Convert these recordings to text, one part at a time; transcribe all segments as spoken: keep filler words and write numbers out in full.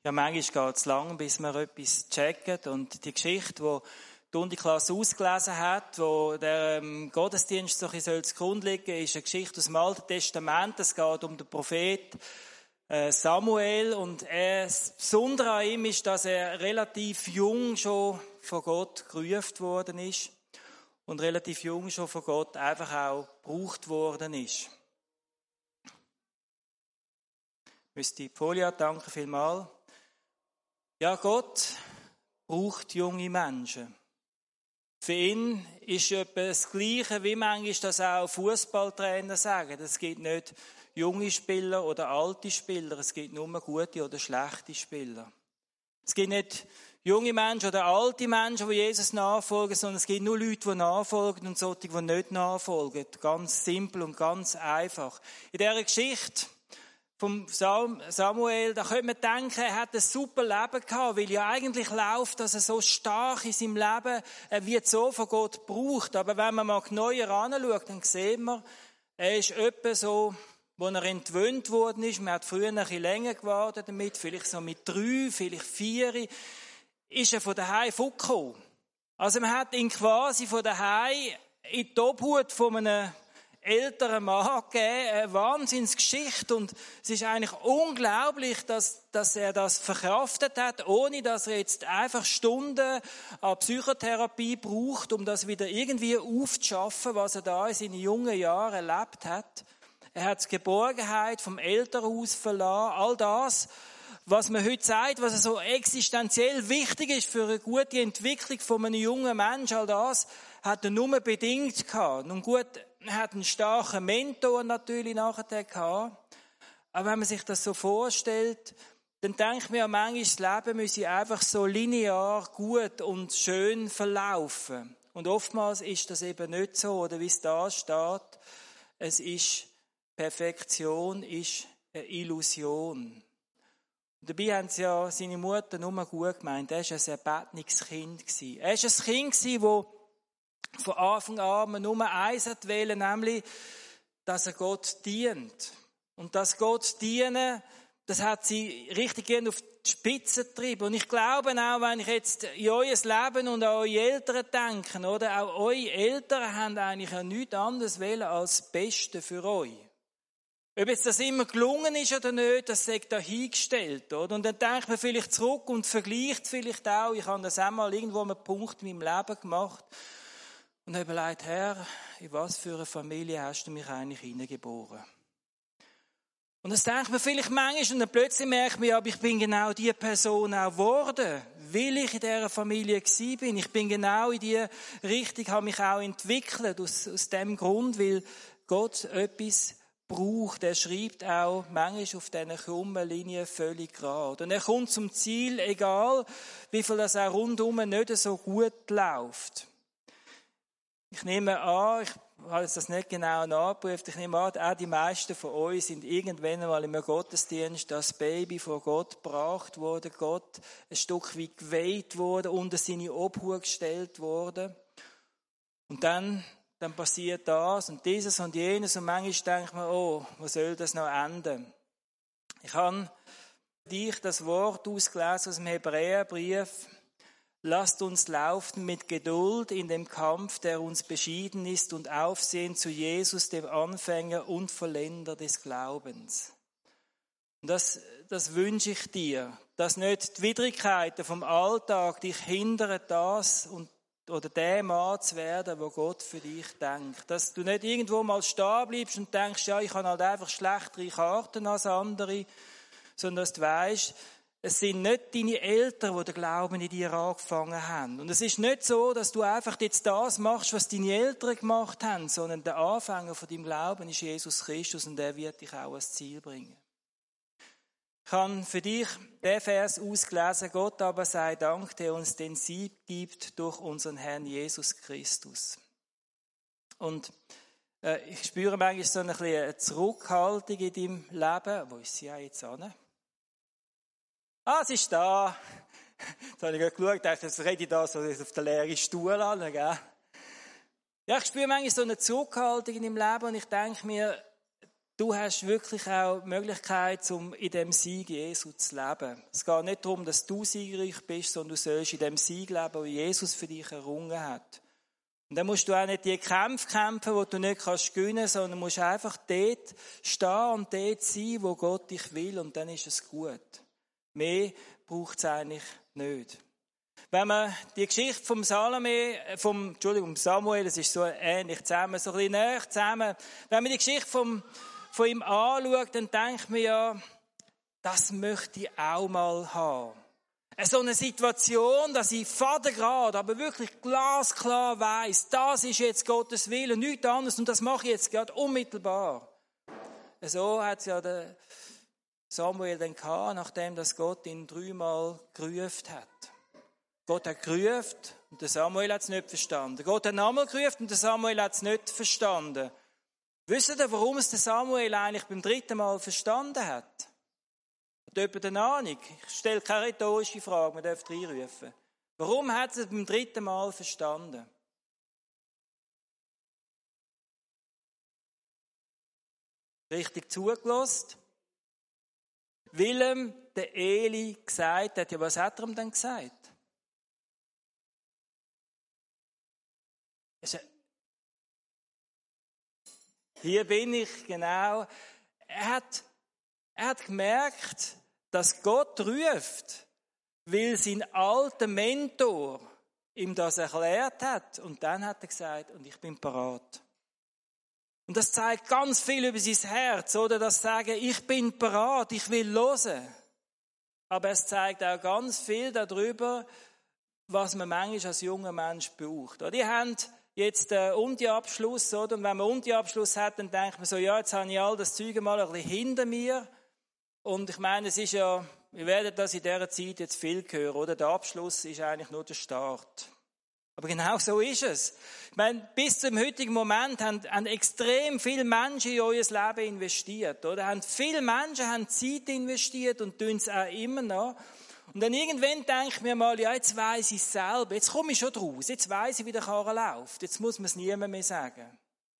Ja, manchmal geht es lang, bis man etwas checkt. Und die Geschichte, die die Uniklasse ausgelesen hat, wo der ähm, Gottesdienst so ein bisschen zugrunde liegen soll, ist eine Geschichte aus dem Alten Testament. Es geht um den Prophet äh, Samuel. Und äh, das Besondere an ihm ist, dass er relativ jung schon von Gott gerufen worden ist. Und relativ jung schon von Gott einfach auch gebraucht worden ist. Ich müsste die Folie danken, vielmals. Ja, Gott braucht junge Menschen. Für ihn ist etwa das Gleiche, wie manchmal das auch Fußballtrainer sagen. Es gibt nicht junge Spieler oder alte Spieler, es gibt nur gute oder schlechte Spieler. Es gibt nicht junge Menschen oder alte Menschen, die Jesus nachfolgen, sondern es gibt nur Leute, die nachfolgen und solche, die nicht nachfolgen. Ganz simpel und ganz einfach. In dieser Geschichte vom Samuel, da könnte man denken, er hat ein super Leben gehabt, weil ja eigentlich läuft, dass er so stark in seinem Leben, er wird so von Gott gebraucht. Aber wenn man mal genauer anschaut, dann sieht man, er ist etwa so, wo er entwöhnt worden ist. Man hat früher ein bisschen länger gewartet damit, vielleicht so mit drei, vielleicht vier, ist er von daheim fortgekommen. Also man hat ihn quasi von daheim in die Obhut von einem älteren Mann gegeben, eine Wahnsinnsgeschichte, und es ist eigentlich unglaublich, dass, dass er das verkraftet hat, ohne dass er jetzt einfach Stunden an Psychotherapie braucht, um das wieder irgendwie aufzuschaffen, was er da in seinen jungen Jahren erlebt hat. Er hat die Geborgenheit vom Elternhaus verlassen, all das, was man heute sagt, was so existenziell wichtig ist für eine gute Entwicklung von einem jungen Menschen, all das hat er nur bedingt gehabt. Nun gut, er hat einen starken Mentor natürlich nachher gehabt. Aber wenn man sich das so vorstellt, dann denkt man ja manchmal, das Leben müsse einfach so linear, gut und schön verlaufen. Und oftmals ist das eben nicht so, oder wie es da steht, es ist Perfektion, ist eine Illusion. Und dabei haben sie ja seine Mutter nur gut gemeint. Er war ein erbettenes Kind. Er war ein Kind, das von Anfang an nur eins wollte, nämlich, dass er Gott dient. Und das Gott dienen, das hat sie richtig gerne auf die Spitze getrieben. Und ich glaube auch, wenn ich jetzt in euer Leben und an eure Eltern denke, oder? Auch eure Eltern haben eigentlich auch nichts anderes wollen als das Beste für euch. Ob jetzt das immer gelungen ist oder nicht, das sei dahingestellt, oder? Und dann denkt man vielleicht zurück und vergleicht vielleicht auch, ich habe das einmal irgendwo an einem Punkt in meinem Leben gemacht, und habe überlegt, Herr, in was für eine Familie hast du mich eigentlich hineingeboren? Und das denkt man vielleicht manchmal, und dann plötzlich merkt man, ja, aber ich bin genau die Person auch geworden, weil ich in dieser Familie gewesen bin. Ich bin genau in diese Richtung, habe mich auch entwickelt, aus, aus dem Grund, weil Gott etwas braucht. Er schreibt auch manchmal auf diesen krummen Linien völlig gerade. Und er kommt zum Ziel, egal wie viel das auch rundum nicht so gut läuft. Ich nehme an, ich habe das nicht genau nachgeprüft, ich nehme an, auch die meisten von euch sind irgendwann einmal im Gottesdienst das Baby vor Gott gebracht worden, Gott ein Stück weit geweiht worden, unter seine Obhut gestellt worden. Und dann, dann passiert das und dieses und jenes, und manchmal denkt man, oh, wo soll das noch enden? Ich habe dich das Wort ausgelesen aus dem Hebräerbrief. Lasst uns laufen mit Geduld in dem Kampf, der uns beschieden ist, und aufsehen zu Jesus, dem Anfänger und Vollender des Glaubens. Und das, das wünsche ich dir, dass nicht die Widrigkeiten vom Alltag dich hindern, das und, oder dem Mann zu werden, wo Gott für dich denkt. Dass du nicht irgendwo mal stehen bleibst und denkst, ja, ich habe halt einfach schlechtere Karten als andere, sondern dass du weisst, es sind nicht deine Eltern, die den Glauben in dir angefangen haben. Und es ist nicht so, dass du einfach jetzt das machst, was deine Eltern gemacht haben, sondern der Anfänger von deinem Glauben ist Jesus Christus, und er wird dich auch ans Ziel bringen. Ich habe für dich den Vers ausgelesen: Gott aber sei Dank, der uns den Sieg gibt durch unseren Herrn Jesus Christus. Und äh, ich spüre manchmal so ein bisschen eine Zurückhaltung in deinem Leben. Wo ist sie ja jetzt an? Ah, sie ist da. Jetzt habe ich gerade geschaut, dachte, jetzt rede ich da so auf den leeren Stuhl an, gell? Ja, ich spüre manchmal so eine Zurückhaltung in meinem Leben, und ich denke mir, du hast wirklich auch die Möglichkeit, um in dem Sieg Jesu zu leben. Es geht nicht darum, dass du siegreich bist, sondern du sollst in dem Sieg leben, wo Jesus für dich errungen hat. Und dann musst du auch nicht die Kämpfe kämpfen, die du nicht kannst gewinnen, sondern musst einfach dort stehen und dort sein, wo Gott dich will, und dann ist es gut. Mehr braucht es eigentlich nicht. Wenn man die Geschichte vom Salome, vom, Entschuldigung, Samuel, das ist so ähnlich zusammen, so ein bisschen näher zusammen. Wenn man die Geschichte vom, von ihm anschaut, dann denkt man ja, das möchte ich auch mal haben. So eine Situation, dass ich Vatergrad, aber wirklich glasklar weiss, das ist jetzt Gottes Wille und nichts anderes, und das mache ich jetzt gerade unmittelbar. So hat es ja der Samuel dann gehabt, nachdem das Gott ihn dreimal gerufen hat. Gott hat gerufen und der Samuel hat es nicht verstanden. Gott hat nochmal gerufen und der Samuel hat es nicht verstanden. Wisst ihr, warum es der Samuel eigentlich beim dritten Mal verstanden hat? Hat jemand eine Ahnung? Ich stelle keine rhetorische Frage, man darf reinrufen. Warum hat er es beim dritten Mal verstanden? Richtig zugelassen. Weil ihm der Eli gesagt hat, ja, was hat er ihm denn gesagt? Hier bin ich, genau. Er hat, er hat gemerkt, dass Gott ruft, weil sein alter Mentor ihm das erklärt hat. Und dann hat er gesagt, und ich bin parat. Und das zeigt ganz viel über sein Herz, oder? Das Sagen, ich bin parat, ich will hören. Aber es zeigt auch ganz viel darüber, was man manchmal als junger Mensch braucht. Die haben jetzt den Uni-Abschluss, oder? Und wenn man Uni-Abschluss hat, dann denkt man so, ja, jetzt habe ich all das Zeug mal ein bisschen hinter mir. Und ich meine, es ist ja, wir werden das in dieser Zeit jetzt viel hören, oder? Der Abschluss ist eigentlich nur der Start. Aber genau so ist es. Ich meine, bis zum heutigen Moment haben, haben extrem viele Menschen in euer Leben investiert, oder? Haben viele Menschen haben Zeit investiert und tun es auch immer noch. Und dann irgendwann denke ich mir mal, ja, jetzt weiss ich es selber, jetzt komme ich schon draus, jetzt weiss ich, wie der Karren läuft, jetzt muss man es niemandem mehr sagen.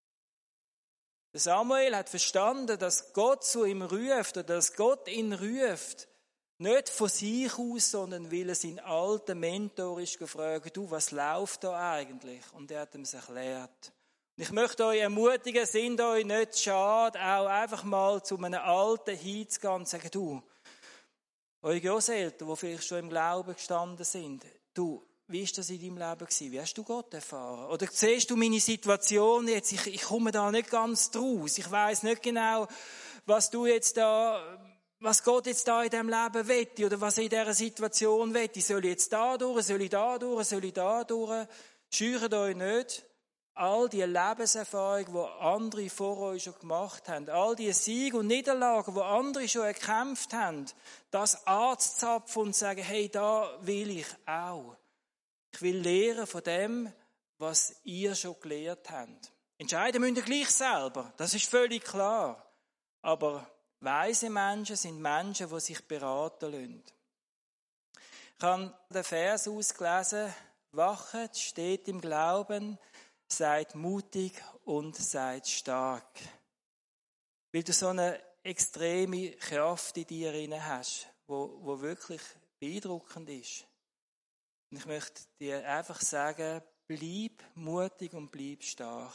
Der Samuel hat verstanden, dass Gott zu ihm ruft, oder dass Gott ihn ruft, nicht von sich aus, sondern weil er seinen alten Mentor ist gefragt, du, was läuft da eigentlich? Und er hat ihm es erklärt. Und ich möchte euch ermutigen, sind euch nicht schade, auch einfach mal zu einem Alten hinzugehen und sagen, du, eure Grosseltern, die vielleicht schon im Glauben gestanden sind, du, wie ist das in deinem Leben gewesen? Wie hast du Gott erfahren? Oder siehst du meine Situation jetzt? Ich, ich komme da nicht ganz draus. Ich weiss nicht genau, was du jetzt da, was Gott jetzt da in diesem Leben will, oder was er in dieser Situation will. Soll ich jetzt da durch? Soll ich da durch? Soll ich da durch? Scheucht euch nicht. All die Lebenserfahrungen, die andere vor euch schon gemacht haben, all die Siege und Niederlagen, die andere schon erkämpft haben, das anzuzapfen und zu sagen, hey, da will ich auch. Ich will lernen von dem, was ihr schon gelehrt habt. Entscheiden müsst ihr gleich selber, das ist völlig klar. Aber weise Menschen sind Menschen, die sich beraten lassen. Ich habe den Vers ausgelesen, wachet, steht im Glauben, seid mutig und seid stark. Weil du so eine extreme Kraft in dir drin hast, wo, wo wirklich beeindruckend ist. Und ich möchte dir einfach sagen, bleib mutig und bleib stark.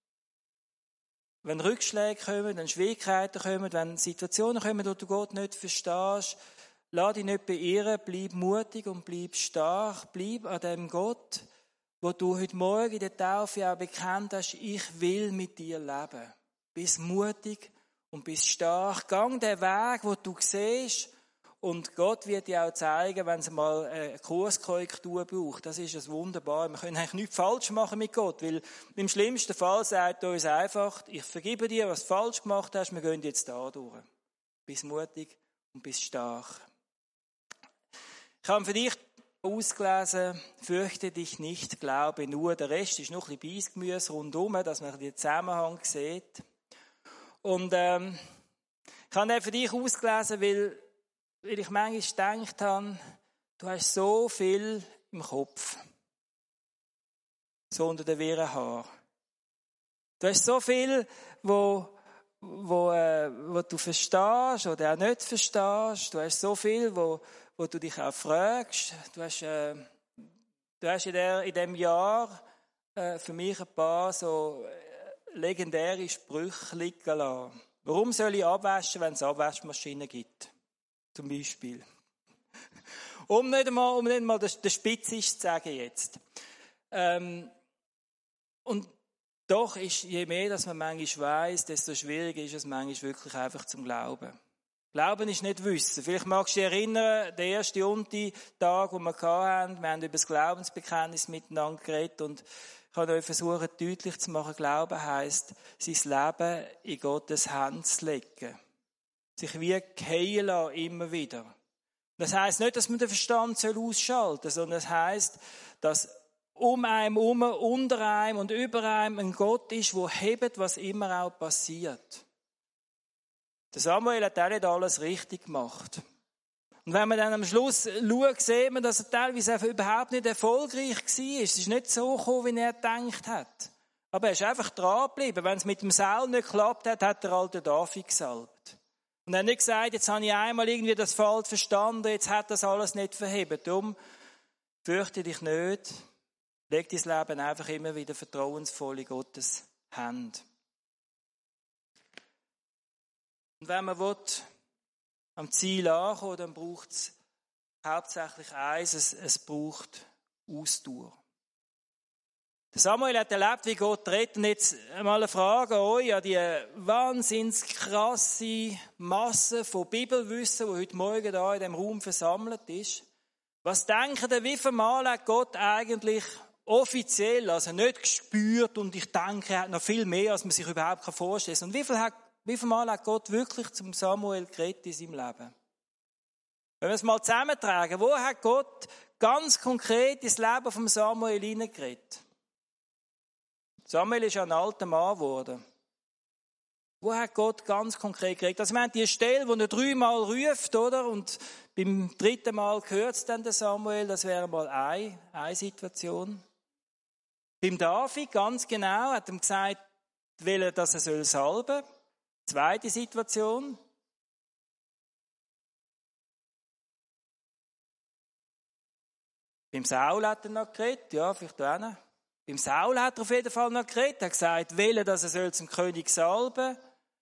Wenn Rückschläge kommen, wenn Schwierigkeiten kommen, wenn Situationen kommen, wo du Gott nicht verstehst, lass dich nicht beirren, bleib mutig und bleib stark, bleib an dem Gott, wo du heute Morgen in der Taufe auch bekannt hast, ich will mit dir leben. Bist mutig und bist stark. Gang den Weg, wo du siehst, und Gott wird dir auch zeigen, wenn es mal eine Kurskorrektur braucht. Das ist es wunderbar. Wir können eigentlich nichts falsch machen mit Gott, weil im schlimmsten Fall sagt er uns einfach, ich vergebe dir, was du falsch gemacht hast, wir gehen jetzt da durch. Bist mutig und bist stark. Ich habe für dich ausgelesen, fürchte dich nicht, glaube nur. Der Rest ist noch ein bisschen Beisgemüse rundherum, dass man den Zusammenhang sieht. Und ähm, ich habe den für dich ausgelesen, weil, weil ich manchmal gedacht habe, du hast so viel im Kopf. So unter den wirren Haaren. Du hast so viel, wo, wo, äh, wo du verstehst oder auch nicht verstehst. Du hast so viel, wo, wo du dich auch fragst. Du hast, äh, du hast in, der, in dem Jahr äh, für mich ein paar so äh, legendäre Sprüche liegen lassen. Warum soll ich abwaschen, wenn es Abwaschmaschinen gibt? Zum Beispiel. Um nicht einmal, um nicht einmal der Spitzigste zu sagen jetzt. Ähm, und doch ist, je mehr, dass man manchmal weiss, desto schwieriger ist es manchmal wirklich einfach zum Glauben. Glauben ist nicht Wissen. Vielleicht magst du dich erinnern, der erste Unti-Tag, den wir hatten, wir haben über das Glaubensbekenntnis miteinander geredet und ich habe euch versucht, deutlich zu machen, Glauben heisst, sein Leben in Gottes Hand zu legen. Sich wie fallen lassen, immer wieder. Das heisst nicht, dass man den Verstand ausschalten soll, sondern es heisst, dass um einem, um, unter einem und über einem ein Gott ist, der hebt, was immer auch passiert. Der Samuel hat auch nicht alles richtig gemacht. Und wenn man dann am Schluss schaut, sieht man, dass er teilweise einfach überhaupt nicht erfolgreich war. Es ist nicht so gekommen, wie er gedacht hat. Aber er ist einfach dran geblieben. Wenn es mit dem Saul nicht geklappt hat, hat der alte David gesalbt. Und er hat nicht gesagt, jetzt habe ich einmal irgendwie das falsch verstanden, jetzt hat das alles nicht verhebt. Darum fürchte dich nicht. Leg dein Leben einfach immer wieder vertrauensvoll in Gottes Hand. Und wenn man will, am Ziel ankommen, dann braucht es hauptsächlich eins, es, es braucht Ausdauer. Der Samuel hat erlebt, wie Gott redet. Und jetzt mal eine Frage an euch, an die wahnsinnig krasse Masse von Bibelwissen, die heute Morgen da in diesem Raum versammelt ist. Was denken ihr, wie viel Mal hat Gott eigentlich offiziell, also nicht gespürt, und ich denke, er hat noch viel mehr, als man sich überhaupt vorstellen kann. Und wie viel, hat, wie viel Mal hat Gott wirklich zum Samuel geredet in seinem Leben? Wenn wir es mal zusammentragen, wo hat Gott ganz konkret ins Leben von Samuel hineingeredet? Samuel ist ja ein alter Mann geworden. Wo hat Gott ganz konkret geredet? Also wir haben die Stelle, wo er dreimal ruft, oder? Und beim dritten Mal hört es dann der Samuel, das wäre mal eine, eine Situation. Beim David, ganz genau, hat ihm gesagt, will er, dass er soll salben. Zweite Situation. Beim Saul hat er noch geredet, ja, vielleicht auch noch. Beim Saul hat er auf jeden Fall noch geredet. Er hat gesagt, will er, dass er soll zum König salben.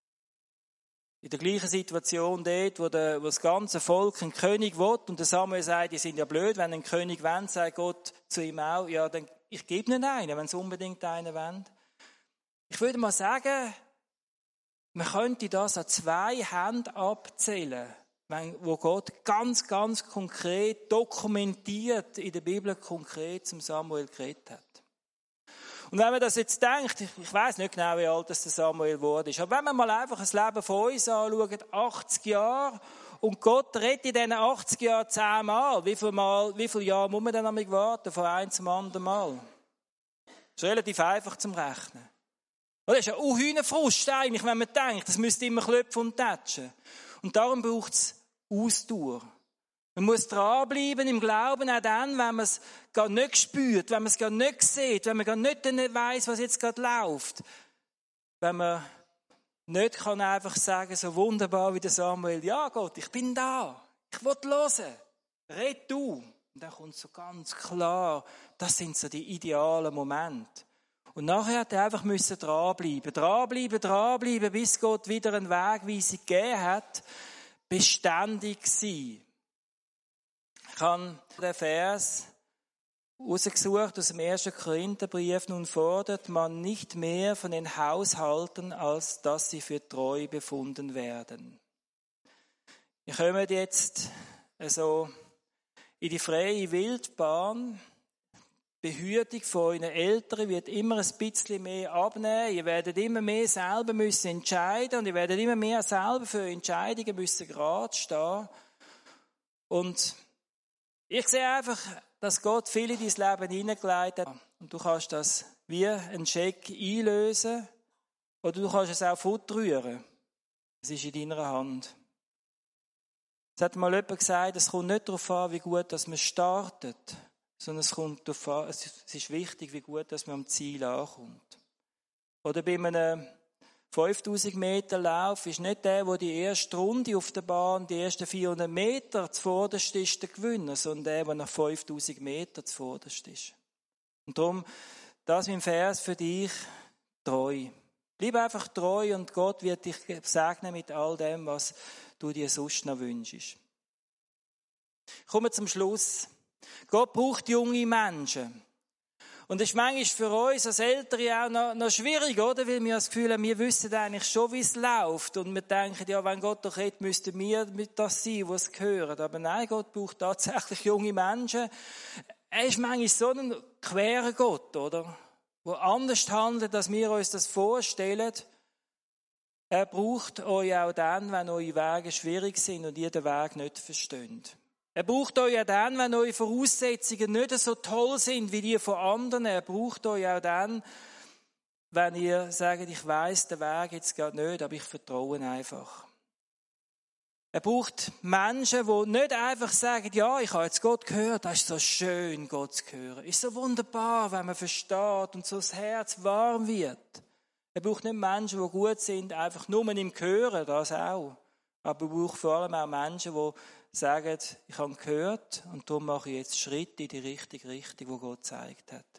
In der gleichen Situation dort, wo, der, wo das ganze Volk einen König will, und der Samuel sagt, die sind ja blöd, wenn ein König will, sagt Gott zu ihm auch, ja, dann, ich gebe ihnen einen, wenn sie unbedingt einen wollen. Ich würde mal sagen, man könnte das an zwei Händen abzählen, wenn, wo Gott ganz, ganz konkret dokumentiert in der Bibel konkret zum Samuel geredet hat. Und wenn man das jetzt denkt, ich, ich weiss nicht genau, wie alt das der Samuel geworden ist, aber wenn man mal einfach das Leben von uns anschaut, achtzig Jahre, und Gott redet in diesen achtzig Jahren zehnmal, wie viel Mal, wie viele Jahre muss man dann nämlich warten, von einem zum anderen Mal? Das ist relativ einfach zum Rechnen. Und das ist ja auch Hühnerfrust eigentlich, wenn man denkt, das müsste immer klopfen und tätschen. Und darum braucht es Ausdauer. Man muss dranbleiben im Glauben, auch dann, wenn man es gar nicht spürt, wenn man es gar nicht sieht, wenn man gar nicht weiss, was jetzt gerade läuft. Wenn man nicht kann einfach sagen, so wunderbar wie der Samuel, ja Gott, ich bin da, ich will hören, red du. Und dann kommt so ganz klar, das sind so die idealen Momente. Und nachher hat er einfach müssen dranbleiben, dranbleiben, dranbleiben, bis Gott wieder eine Wegweisung gegeben hat, beständig sein. Ich habe den Vers rausgesucht aus dem ersten Korintherbrief. Nun fordert man nicht mehr von den Haushalten, als dass sie für treu befunden werden. Wir kommen jetzt also in die freie Wildbahn. Die Behütung von euren Eltern wird immer ein bisschen mehr abnehmen. Ihr werdet immer mehr selber müssen entscheiden und ihr werdet immer mehr selber für Entscheidungen müssen gerade stehen. Und ich sehe einfach, dass Gott viel in dein Leben hineingelegt hat. Und du kannst das wie einen Scheck einlösen oder du kannst es auch fortrühren. Es ist in deiner Hand. Es hat mal jemand gesagt, es kommt nicht darauf an, wie gut dass man startet, sondern es kommt darauf an, es ist wichtig, wie gut dass man am Ziel ankommt. Oder bei einem fünftausend Meter Lauf ist nicht der, der die erste Runde auf der Bahn, die ersten vierhundert Meter zuvorderst ist, der Gewinner, sondern der, der nach fünftausend Meter zuvorderst ist. Und darum, das ist mein Vers für dich, treu. Bleib einfach treu und Gott wird dich segnen mit all dem, was du dir sonst noch wünschst. Kommen wir zum Schluss. Gott braucht junge Menschen. Und das ist manchmal für uns als Ältere auch noch, noch schwierig, oder? Weil wir das Gefühl haben, wir wissen eigentlich schon, wie es läuft. Und wir denken, ja, wenn Gott doch hätte, müssten wir das sein, was gehört. Aber nein, Gott braucht tatsächlich junge Menschen. Er ist manchmal so ein querer Gott, oder? Der anders handelt, als wir uns das vorstellen. Er braucht euch auch dann, wenn eure Wege schwierig sind und ihr den Weg nicht versteht. Er braucht euch auch dann, wenn eure Voraussetzungen nicht so toll sind wie die von anderen. Er braucht euch auch dann, wenn ihr sagt, ich weiss den Weg jetzt gerade nicht, aber ich vertraue einfach. Er braucht Menschen, die nicht einfach sagen, ja, ich habe jetzt Gott gehört, das ist so schön, Gott zu hören. Ist so wunderbar, wenn man versteht und so das Herz warm wird. Er braucht nicht Menschen, die gut sind, einfach nur im Hören, das auch. Aber er braucht vor allem auch Menschen, die sagen, ich habe gehört und darum mache ich jetzt Schritte in die richtige Richtung, die Gott gezeigt hat.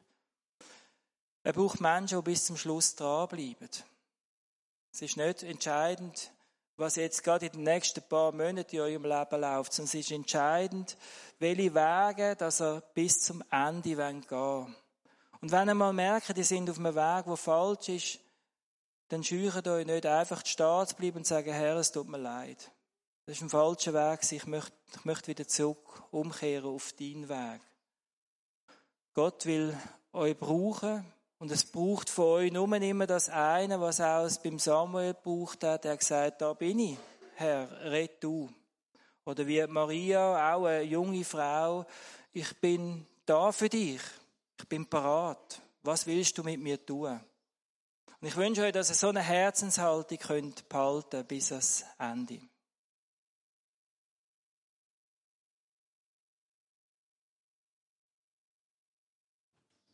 Er braucht Menschen, die bis zum Schluss dranbleiben. Es ist nicht entscheidend, was jetzt gerade in den nächsten paar Monaten in eurem Leben läuft, sondern es ist entscheidend, welche Wege, dass er bis zum Ende gehen will. Und wenn ihr mal merkt, ihr seid auf einem Weg, der falsch ist, dann scheucht euch nicht einfach stehen zu bleiben und sagen, Herr, es tut mir leid. Das ist ein falscher Weg. Ich möchte, ich möchte wieder zurück umkehren auf deinen Weg. Gott will euch brauchen und es braucht von euch nur immer das eine, was auch beim Samuel gebraucht hat. Er hat gesagt, da bin ich, Herr, red du. Oder wie Maria, auch eine junge Frau, ich bin da für dich. Ich bin parat. Was willst du mit mir tun? Und ich wünsche euch, dass ihr so eine Herzenshaltung könnt behalten bis ans Ende.